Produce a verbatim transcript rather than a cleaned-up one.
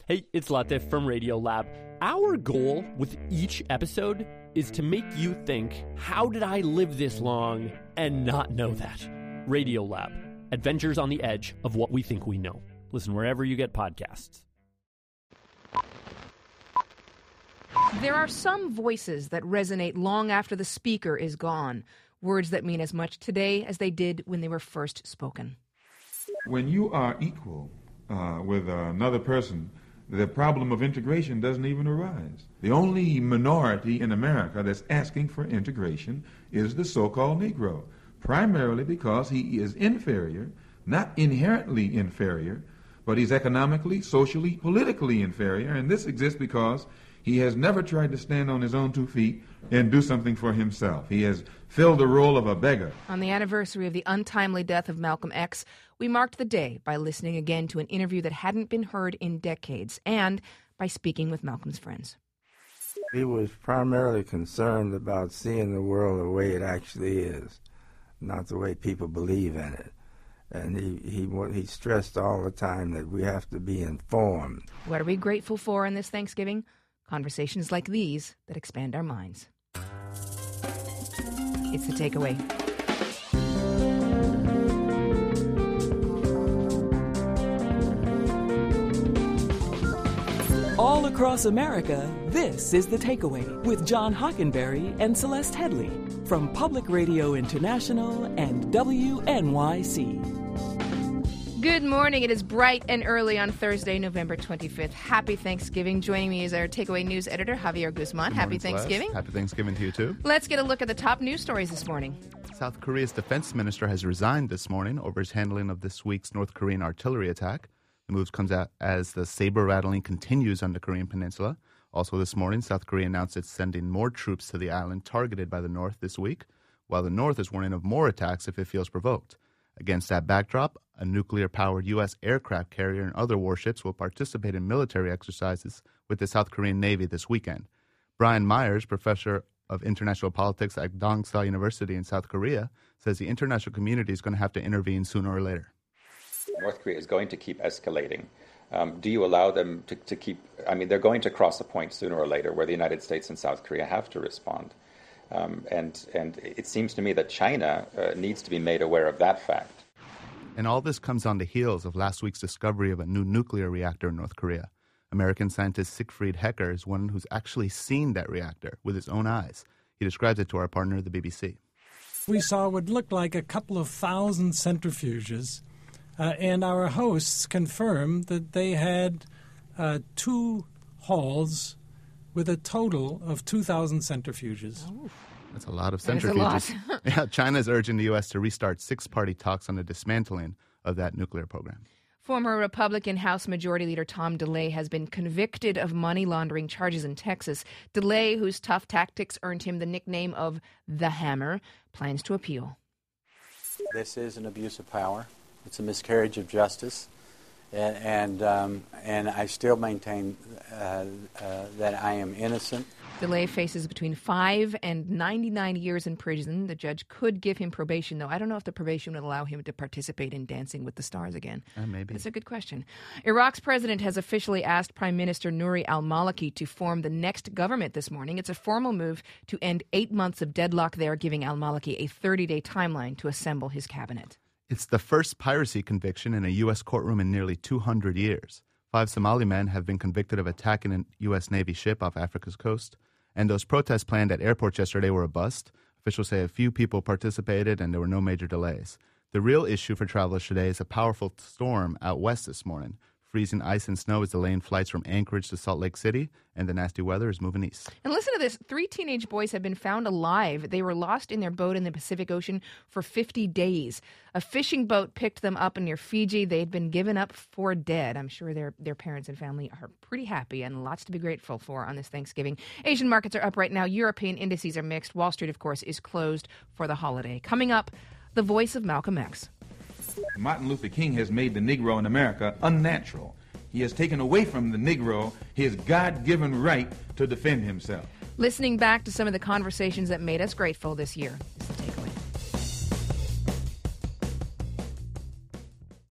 Hey, it's Latif from Radiolab. Our goal with each episode is to make you think, how did I live this long and not know that? Radiolab, adventures on the edge of what we think we know. Listen wherever you get podcasts. There are some voices that resonate long after the speaker is gone, words that mean as much today as they did when they were first spoken. When you are equal uh, with another person, the problem of integration doesn't even arise. The only minority in America that's asking for integration is the so-called Negro, primarily because he is inferior, not inherently inferior, but he's economically, socially, politically inferior, and this exists because he has never tried to stand on his own two feet and do something for himself. He has filled the role of a beggar. On the anniversary of the untimely death of Malcolm X, we marked the day by listening again to an interview that hadn't been heard in decades and by speaking with Malcolm's friends. He was primarily concerned about seeing the world the way it actually is, not the way people believe in it. And he, he, he stressed all the time that we have to be informed. What are we grateful for in this Thanksgiving? Conversations like these that expand our minds. It's The Takeaway. All across America, this is The Takeaway with John Hockenberry and Celeste Headley from Public Radio International and W N Y C. Good morning. It is bright and early on Thursday, November twenty-fifth. Happy Thanksgiving. Joining me is our Takeaway News editor, Javier Guzman. Happy Thanksgiving. Celeste. Happy Thanksgiving to you, too. Let's get a look at the top news stories this morning. South Korea's defense minister has resigned this morning over his handling of this week's North Korean artillery attack. The move comes out as the saber-rattling continues on the Korean peninsula. Also this morning, South Korea announced it's sending more troops to the island targeted by the North this week, while the North is warning of more attacks if it feels provoked. Against that backdrop, a nuclear-powered U S aircraft carrier and other warships will participate in military exercises with the South Korean Navy this weekend. Brian Myers, professor of international politics at Dongseo University in South Korea, says the international community is going to have to intervene sooner or later. North Korea is going to keep escalating. Um, do you allow them to, to keep, I mean, they're going to cross a point sooner or later where the United States and South Korea have to respond. Um, and, and it seems to me that China uh, needs to be made aware of that fact. And all this comes on the heels of last week's discovery of a new nuclear reactor in North Korea. American scientist Siegfried Hecker is one who's actually seen that reactor with his own eyes. He describes it to our partner, the B B C. We saw what looked like a couple of thousand centrifuges, uh, and our hosts confirmed that they had uh, two halls with a total of two thousand centrifuges. Oh. That's a lot of That centrifuges. is a lot. Yeah, China is urging the U S to restart six-party talks on the dismantling of that nuclear program. Former Republican House Majority Leader Tom DeLay has been convicted of money laundering charges in Texas. DeLay, whose tough tactics earned him the nickname of the Hammer, plans to appeal. This is an abuse of power. It's a miscarriage of justice. And and, um, and I still maintain uh, uh, that I am innocent. DeLay faces between five and ninety-nine years in prison. The judge could give him probation, though. I don't know if the probation would allow him to participate in Dancing with the Stars again. Uh, maybe. That's a good question. Iraq's president has officially asked Prime Minister Nouri al-Maliki to form the next government this morning. It's a formal move to end eight months of deadlock there, giving al-Maliki a thirty-day timeline to assemble his cabinet. It's the first piracy conviction in a U S courtroom in nearly two hundred years. Five Somali men have been convicted of attacking a U S Navy ship off Africa's coast. And those protests planned at airports yesterday were a bust. Officials say a few people participated and there were no major delays. The real issue for travelers today is a powerful storm out west this morning. Freezing ice and snow is delaying flights from Anchorage to Salt Lake City, and the nasty weather is moving east. And listen to this. Three teenage boys have been found alive. They were lost in their boat in the Pacific Ocean for fifty days. A fishing boat picked them up near Fiji. They had been given up for dead. I'm sure their, their parents and family are pretty happy and lots to be grateful for on this Thanksgiving. Asian markets are up right now. European indices are mixed. Wall Street, of course, is closed for the holiday. Coming up, the voice of Malcolm X. Martin Luther King has made the Negro in America unnatural. He has taken away from the Negro his God-given right to defend himself. Listening back to some of the conversations that made us grateful this year.